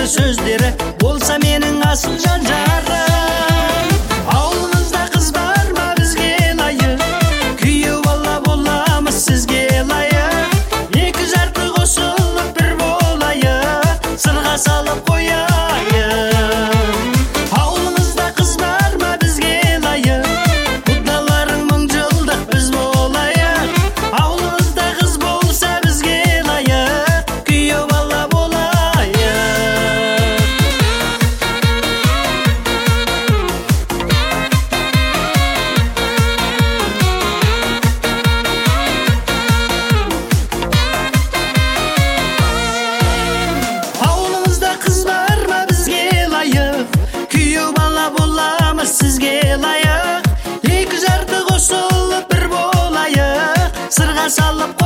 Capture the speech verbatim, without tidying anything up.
сырлы сөздері болса менің асыл жан жарым. Ауылыңызда қыз бар ма бізге лайық, күйеу бала боламыз сізге лайық. Екі жарты қосылып бір болайық, сырға салып қояйық. Ауылыңызда қыз бар ма бізге лайық, құдаларың мың жылдық біз болайық. Ауылыңызда қыз болса бізге лайық, күйеу бала болайық. Ауылыңызда қыз бар ма бізге лайық, күйеу бала боламыз сізге лайық. Екі жарты қосылып бір болайық, сырға салып